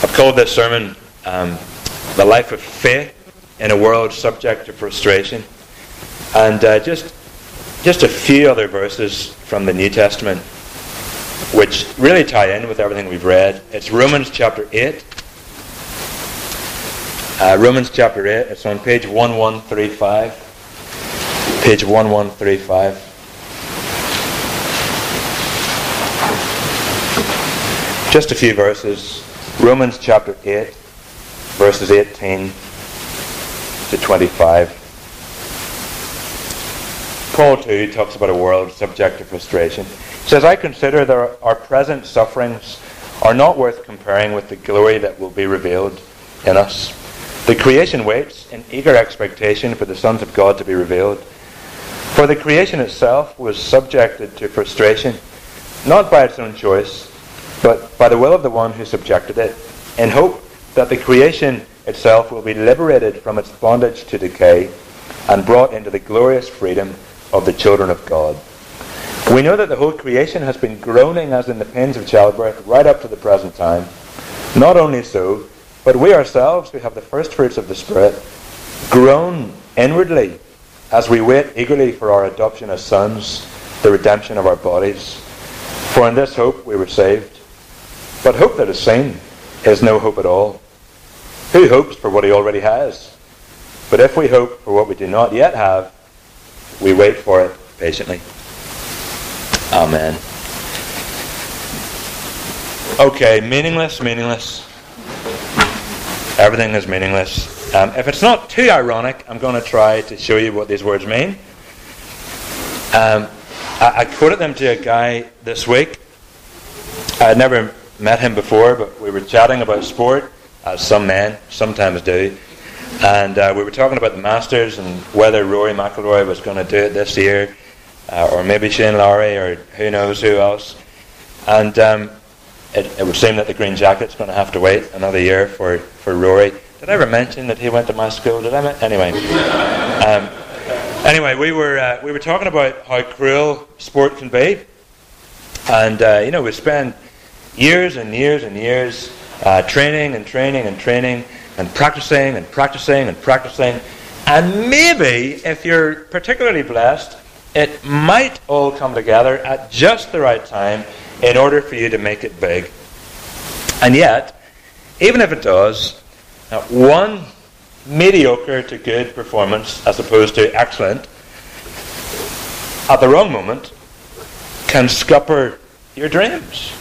I've called this sermon The Life of Faith in a World Subject to Frustration. And just a few other verses from the New Testament which really tie in with everything we've read. It's Romans chapter 8. Romans chapter 8, it's on page 1135. Page 1135. Just a few verses. Romans chapter 8, verses 18 to 25. Paul too talks about a world subject to frustration. He says, I consider that our present sufferings are not worth comparing with the glory that will be revealed in us. The creation waits in eager expectation for the sons of God to be revealed. For the creation itself was subjected to frustration, not by its own choice, but by the will of the one who subjected it, in hope that the creation itself will be liberated from its bondage to decay and brought into the glorious freedom of the children of God. We know that the whole creation has been groaning as in the pains of childbirth right up to the present time. Not only so, but we ourselves who have the first fruits of the Spirit groan inwardly as we wait eagerly for our adoption as sons, the redemption of our bodies. For in this hope we were saved. But hope that is seen is no hope at all. Who hopes for what he already has? But if we hope for what we do not yet have, we wait for it patiently. Amen. Okay, meaningless. Everything is meaningless. If it's not too ironic, I'm going to try to show you what these words mean. I quoted them to a guy this week. I had never met him before, but we were chatting about sport, as some men sometimes do. And we were talking about the Masters and whether Rory McIlroy was going to do it this year, or maybe Shane Lowry, or who knows who else. And it would seem that the Green Jacket's going to have to wait another year for Rory. Did I ever mention that he went to my school? Anyway. Anyway, we were talking about how cruel sport can be. And, we spend years and years and years training and practicing. And maybe, if you're particularly blessed, it might all come together at just the right time in order for you to make it big. And yet, even if it does, one mediocre to good performance, as opposed to excellent, at the wrong moment, can scupper your dreams.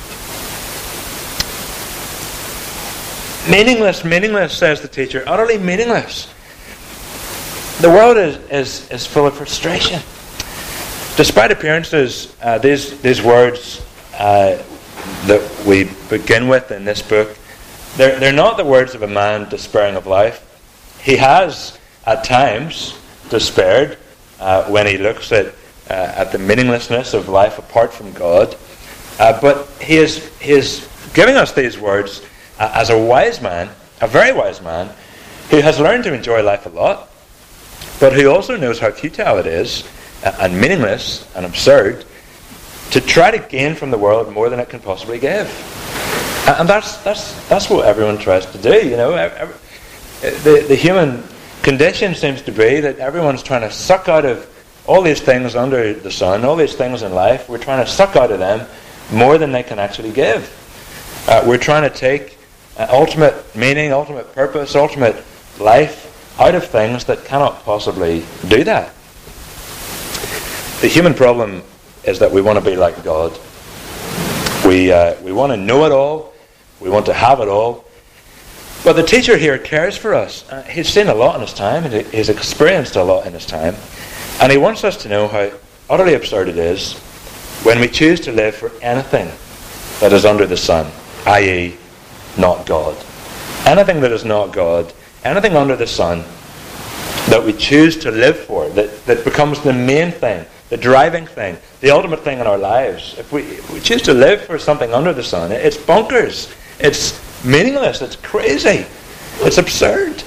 Meaningless, says the teacher. Utterly meaningless. The world is full of frustration. Despite appearances, these words that we begin with in this book, they're not the words of a man despairing of life. He has, at times, despaired when he looks at the meaninglessness of life apart from God. But he is giving us these words as a wise man, a very wise man, who has learned to enjoy life a lot, but who also knows how futile it is, and meaningless and absurd, to try to gain from the world more than it can possibly give. And that's what everyone tries to do, The human condition seems to be that everyone's trying to suck out of all these things under the sun, all these things in life. We're trying to suck out of them more than they can actually give. We're trying to take ultimate meaning, ultimate purpose, ultimate life out of things that cannot possibly do that. The human problem is that we want to be like God. We want to know it all. We want to have it all. But the teacher here cares for us. He's seen a lot in his time. He's experienced a lot in his time. And he wants us to know how utterly absurd it is when we choose to live for anything that is under the sun, i.e., not God. Anything that is not God, anything under the sun that we choose to live for, that becomes the main thing, the driving thing, the ultimate thing in our lives. If we choose to live for something under the sun, it's bonkers. It's meaningless. It's crazy. It's absurd.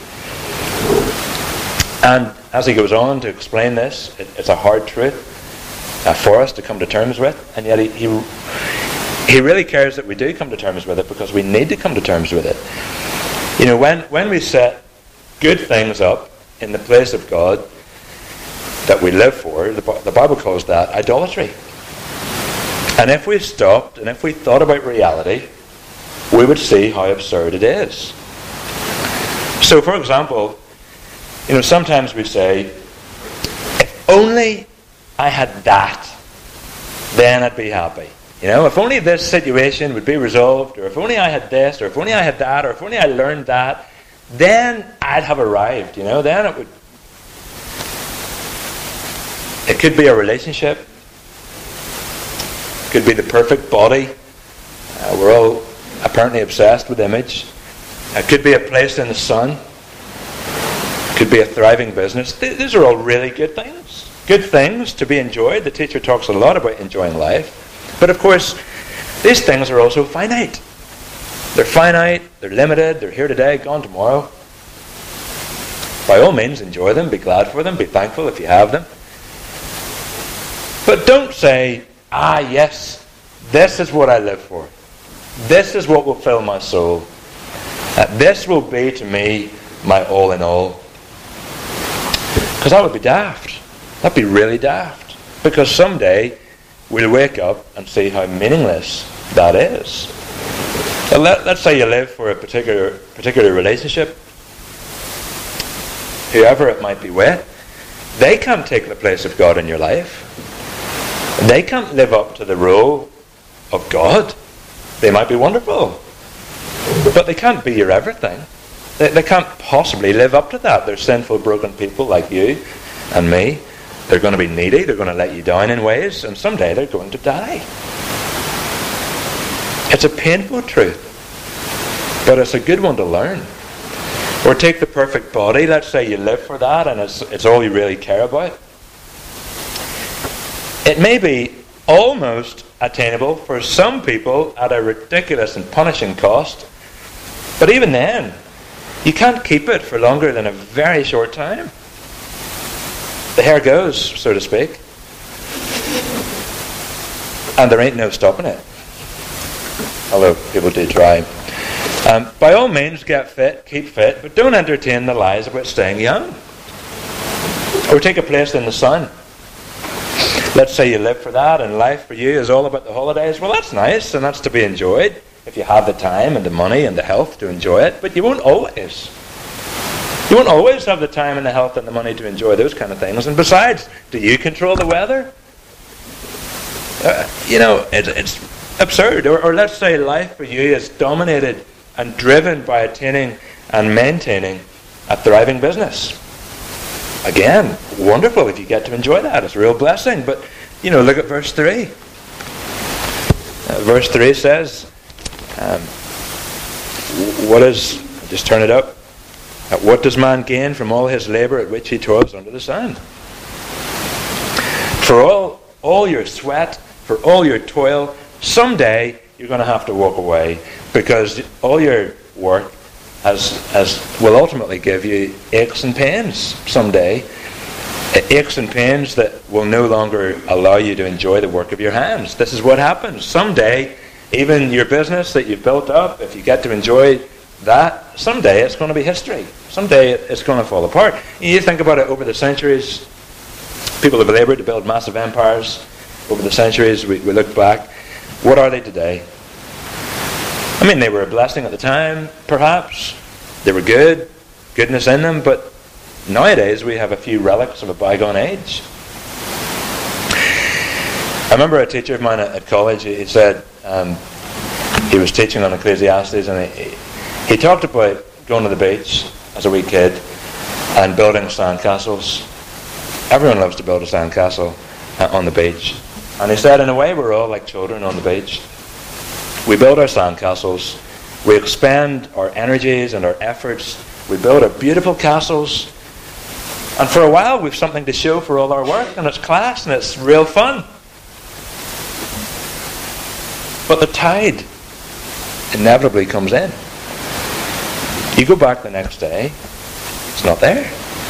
And as he goes on to explain this, it's a hard truth for us to come to terms with, and yet he He really cares that we do come to terms with it, because we need to come to terms with it. You know, when we set good things up in the place of God that we live for, the Bible calls that idolatry. And if we stopped and if we thought about reality, we would see how absurd it is. So, for example, you know, sometimes we say, if only I had that, then I'd be happy. You know, if only this situation would be resolved, or if only I had this, or if only I had that, or if only I learned that, then I'd have arrived, you know, then it would... It could be a relationship. It could be the perfect body. We're all apparently obsessed with image. It could be a place in the sun. It could be a thriving business. These are all really good things. Good things to be enjoyed. The teacher talks a lot about enjoying life. But of course, these things are also finite. They're finite, they're limited, they're here today, gone tomorrow. By all means, enjoy them, be glad for them, be thankful if you have them. But don't say, yes, this is what I live for. This is what will fill my soul. This will be to me my all in all. Because that would be daft. That'd be really daft. Because someday we'll wake up and see how meaningless that is. So let's say you live for a particular relationship, whoever it might be with. They can't take the place of God in your life. They can't live up to the role of God. They might be wonderful, but they can't be your everything. They can't possibly live up to that. They're sinful, broken people like you and me. They're going to be needy. They're going to let you down in ways, and someday they're going to die. It's a painful truth, but it's a good one to learn. Or take the perfect body. Let's say you live for that, and it's all you really care about. It may be almost attainable for some people at a ridiculous and punishing cost, but even then, you can't keep it for longer than a very short time. The hair goes, so to speak, and there ain't no stopping it. Although people do try. By all means, get fit, keep fit, but don't entertain the lies about staying young. Or take a place in the sun. Let's say you live for that, and life for you is all about the holidays. Well, that's nice, and that's to be enjoyed, if you have the time and the money and the health to enjoy it, but you won't always. You won't always have the time and the health and the money to enjoy those kind of things. And besides, do you control the weather? It's absurd. Or let's say life for you is dominated and driven by attaining and maintaining a thriving business. Again, wonderful if you get to enjoy that. It's a real blessing. But, look at verse 3. Verse 3 says, just turn it up. What does man gain from all his labour at which he toils under the sun? For all your sweat, for all your toil, someday you're going to have to walk away, because all your work will ultimately give you aches and pains someday. Aches and pains that will no longer allow you to enjoy the work of your hands. This is what happens. Someday, even your business that you've built up, if you get to enjoy that, someday it's going to be history. Someday it's going to fall apart. You think about it over the centuries. People have laboured to build massive empires. Over the centuries, we look back. What are they today? I mean, they were a blessing at the time, perhaps. They were goodness in them, but nowadays we have a few relics of a bygone age. I remember a teacher of mine at college, he said, he was teaching on Ecclesiastes, and he talked about going to the beach as a wee kid and building sandcastles. Everyone loves to build a sandcastle on the beach. And he said, in a way, we're all like children on the beach. We build our sandcastles. We expend our energies and our efforts. We build our beautiful castles. And for a while, we've something to show for all our work, and it's class, and it's real fun. But the tide inevitably comes in. You go back the next day, it's not there.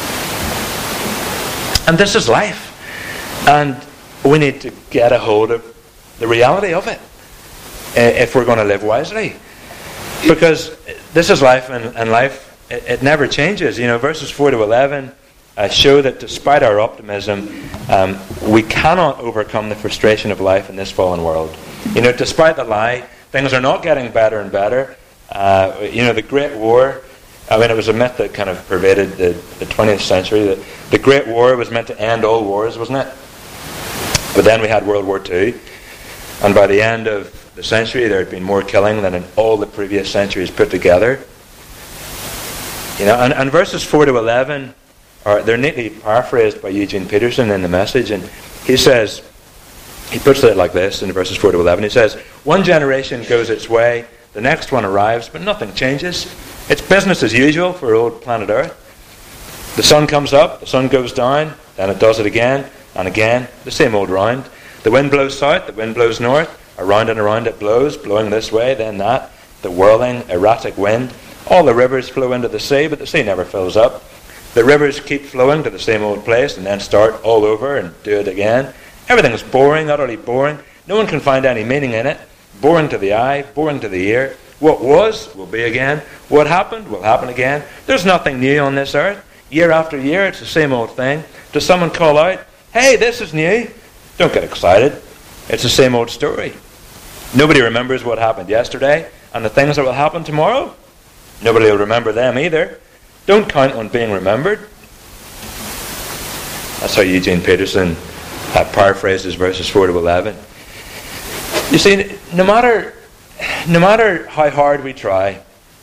And this is life. And we need to get a hold of the reality of it. if we're going to live wisely. Because this is life, and life, it never changes. Verses 4 to 11 show that despite our optimism, we cannot overcome the frustration of life in this fallen world. Despite the lie, things are not getting better and better. The Great War, it was a myth that kind of pervaded the 20th century, that the Great War was meant to end all wars, wasn't it? But then we had World War II, and by the end of the century there had been more killing than in all the previous centuries put together. And verses 4 to 11, they're neatly paraphrased by Eugene Peterson in the Message, and he puts it like this in verses 4 to 11. He says, "One generation goes its way, the next one arrives, but nothing changes. It's business as usual for old planet Earth. The sun comes up, the sun goes down, then it does it again and again, the same old round. The wind blows south, the wind blows north, around and around it blows, blowing this way, then that, the whirling, erratic wind. All the rivers flow into the sea, but the sea never fills up. The rivers keep flowing to the same old place and then start all over and do it again. Everything's boring, utterly boring. No one can find any meaning in it. Boring to the eye, boring to the ear. What was, will be again. What happened, will happen again. There's nothing new on this earth. Year after year, it's the same old thing. Does someone call out, 'Hey, this is new'? Don't get excited. It's the same old story. Nobody remembers what happened yesterday, and the things that will happen tomorrow, nobody will remember them either. Don't count on being remembered." That's how Eugene Peterson paraphrases verses 4 to 11. You see, no matter how hard we try,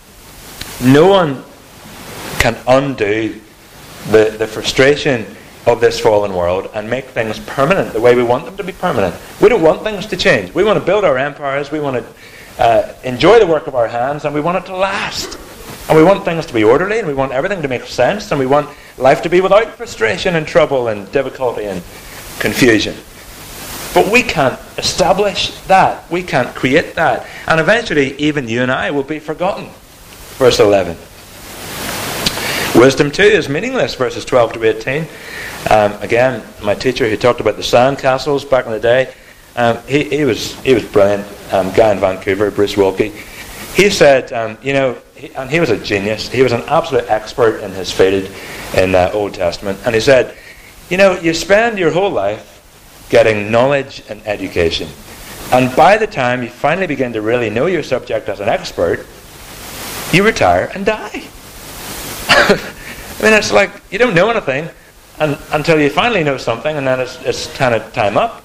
no one can undo the frustration of this fallen world and make things permanent the way we want them to be permanent. We don't want things to change. We want to build our empires, we want to enjoy the work of our hands, and we want it to last. And we want things to be orderly, and we want everything to make sense, and we want life to be without frustration and trouble and difficulty and confusion. But we can't establish that. We can't create that. And eventually, even you and I will be forgotten. Verse 11. Wisdom too is meaningless, verses 12 to 18. Again, my teacher who talked about the sand castles back in the day, he was brilliant. Guy in Vancouver, Bruce Wilkie. He said, and he was a genius. He was an absolute expert in his field in the Old Testament. And he said, you spend your whole life getting knowledge and education. And by the time you finally begin to really know your subject as an expert, you retire and die. It's like you don't know anything until you finally know something, and then it's kind of time up.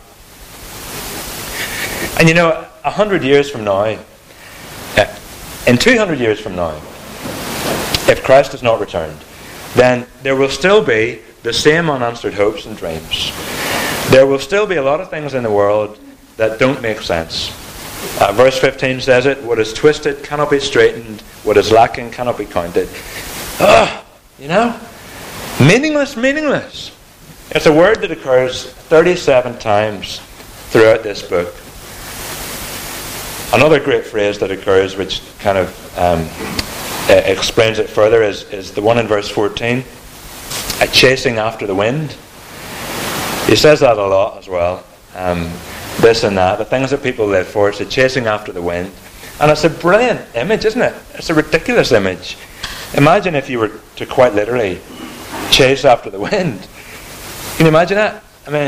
And 100 years from now, in 200 years from now, if Christ has not returned, then there will still be the same unanswered hopes and dreams. There will still be a lot of things in the world that don't make sense. Verse 15 says it, what is twisted cannot be straightened, what is lacking cannot be counted. Meaningless. It's a word that occurs 37 times throughout this book. Another great phrase that occurs, which kind of explains it further, is the one in verse 14, a chasing after the wind. He says that a lot as well. This and that, the things that people live for, it's a chasing after the wind. And it's a brilliant image, isn't it? It's a ridiculous image. Imagine if you were to quite literally chase after the wind. Can you imagine that?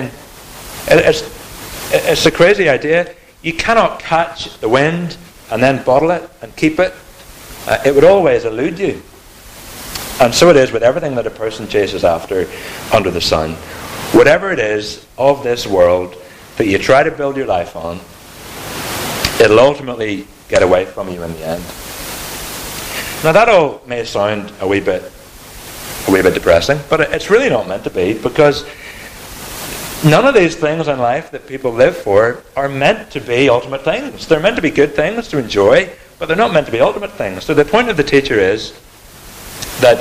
It's a crazy idea. You cannot catch the wind and then bottle it and keep it. It would always elude you. And so it is with everything that a person chases after under the sun. Whatever it is of this world that you try to build your life on, it'll ultimately get away from you in the end. Now that all may sound a wee bit depressing, but it's really not meant to be, because none of these things in life that people live for are meant to be ultimate things. They're meant to be good things to enjoy, but they're not meant to be ultimate things. So the point of the teacher is that,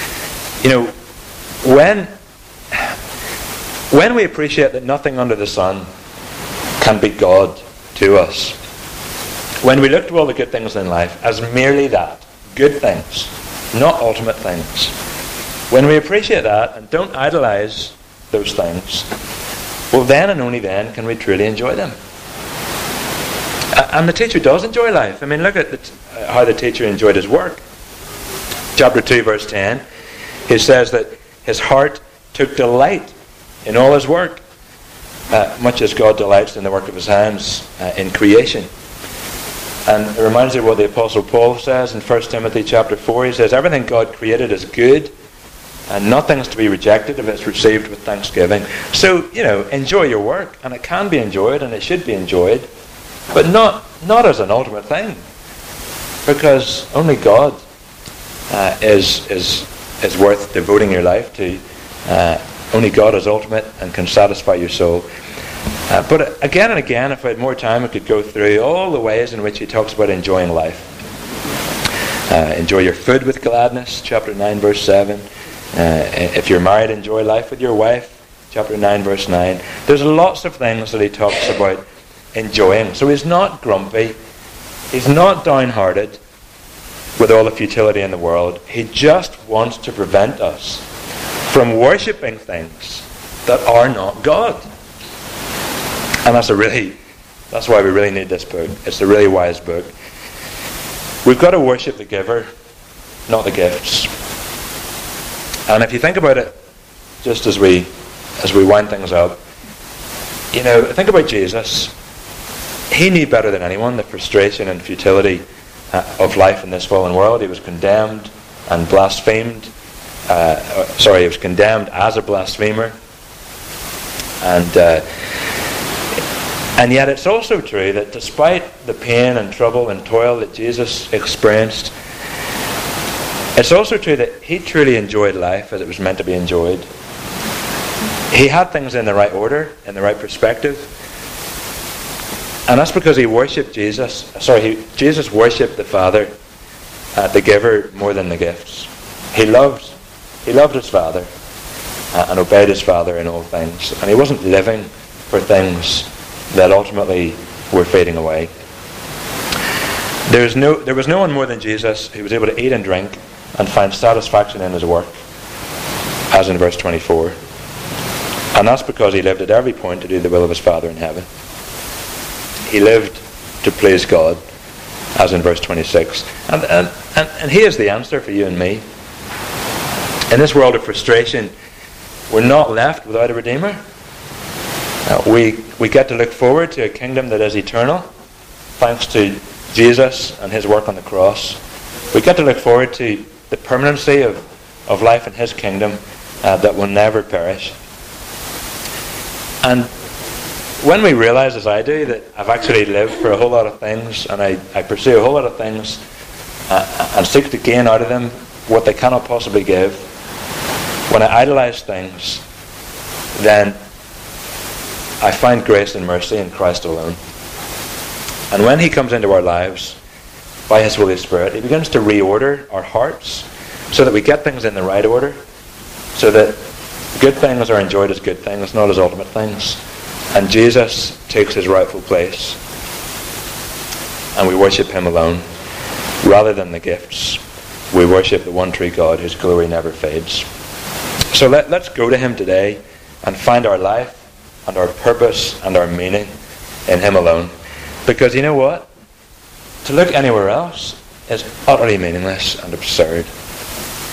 when we appreciate that nothing under the sun can be God to us, when we look to all the good things in life as merely that, good things, not ultimate things, when we appreciate that and don't idolize those things, well, then and only then can we truly enjoy them. And the teacher does enjoy life. I mean, look at how the teacher enjoyed his work. Chapter 2, verse 10, he says that his heart took delight in all his work, much as God delights in the work of his hands in creation. And it reminds me of what the Apostle Paul says in 1 Timothy chapter 4. He says, everything God created is good, and nothing is to be rejected if it's received with thanksgiving. So, enjoy your work, and it can be enjoyed, and it should be enjoyed, but not as an ultimate thing, because only God is worth devoting your life to. Only God is ultimate and can satisfy your soul. But again and again, if I had more time, I could go through all the ways in which he talks about enjoying life. Enjoy your food with gladness, chapter 9, verse 7. If you're married, enjoy life with your wife, chapter 9, verse 9. There's lots of things that he talks about enjoying. So he's not grumpy. He's not downhearted with all the futility in the world. He just wants to prevent us from worshipping things that are not God. And that's why we really need this book. It's a really wise book. We've got to worship the giver, not the gifts. And if you think about it, just as we wind things up, think about Jesus. He knew better than anyone the frustration and futility of life in this fallen world. He was condemned and blasphemed. He was condemned as a blasphemer. And yet it's also true that despite the pain and trouble and toil that Jesus experienced, it's also true that he truly enjoyed life as it was meant to be enjoyed. He had things in the right order, in the right perspective. And that's because he worshipped Jesus. Jesus worshipped the Father, the giver, more than the gifts. He loved his Father and obeyed his Father in all things. And he wasn't living for things that ultimately were fading away. There was no one more than Jesus who was able to eat and drink and find satisfaction in his work, as in verse 24. And that's because he lived at every point to do the will of his Father in heaven. He lived to please God, as in verse 26. And he is the answer for you and me. In this world of frustration, we're not left without a Redeemer. We get to look forward to a kingdom that is eternal, thanks to Jesus and his work on the cross. We get to look forward to the permanency of life in his kingdom that will never perish. And when we realize, as I do, that I've actually lived for a whole lot of things, and I pursue a whole lot of things and seek to gain out of them what they cannot possibly give, when I idolize things, then I find grace and mercy in Christ alone. And when he comes into our lives by his Holy Spirit, he begins to reorder our hearts so that we get things in the right order, so that good things are enjoyed as good things, not as ultimate things. And Jesus takes his rightful place, and we worship him alone rather than the gifts. We worship the one true God whose glory never fades. So let's go to him today and find our life and our purpose and our meaning in him alone. Because you know what? To look anywhere else is utterly meaningless and absurd.